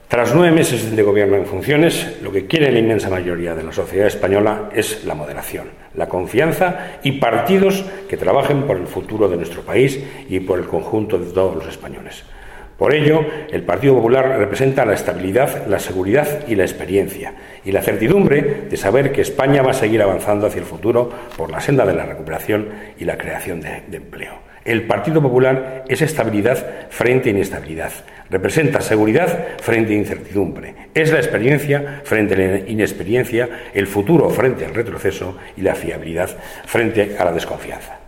Tras 9 meses de gobierno en funciones, lo que quiere la inmensa mayoría de la sociedad española es la moderación, la confianza y partidos que trabajen por el futuro de nuestro país y por el conjunto de todos los españoles. Por ello, el Partido Popular representa la estabilidad, la seguridad y la experiencia, y la certidumbre de saber que España va a seguir avanzando hacia el futuro por la senda de la recuperación y la creación de empleo. El Partido Popular es estabilidad frente a inestabilidad, representa seguridad frente a incertidumbre, es la experiencia frente a la inexperiencia, el futuro frente al retroceso y la fiabilidad frente a la desconfianza.